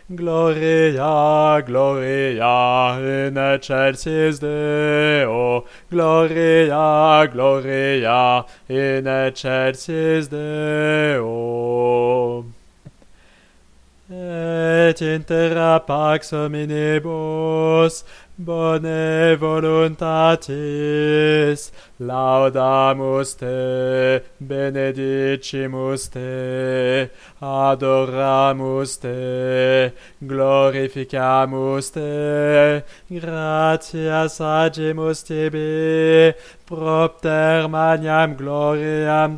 Gloria, Gloria in excelsis Deo, Gloria, Gloria in excelsis Deo. Et inter pax hominibus bone voluntatis laudamus te, benedicimus te, adoramus te, glorificamus te, gratias agimus tibi, propter magnam gloriam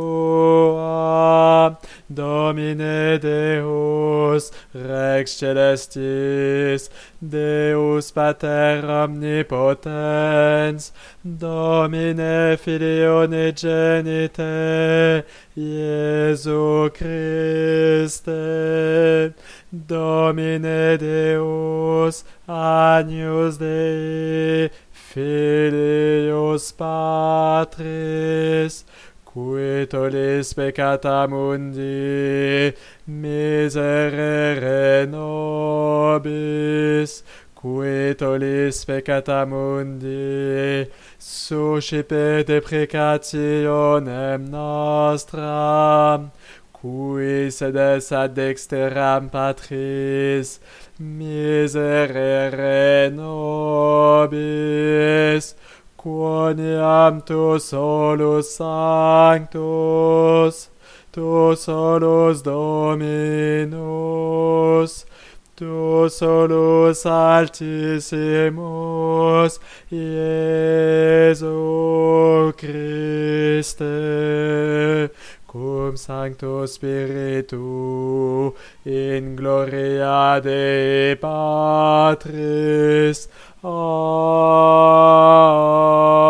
tua, Domine Deus, Rex Celestis, Deus Pater Omnipotens, Domine Filio Unigenite, Iesu Christe, Domine Deus, Agnus Dei, Filius Patris, qui tollis peccata mundi, miserere nobis, qui tollis peccata mundi, suscipe deprecationem nostram, qui sedes ad dexteram Patris, miserere nobis, quoniam tu solus sanctus, tu solus Dominus, tu solus altissimus, Iesu Christe, cum Sancto Spiritu, in gloria Dei Patris. Amen.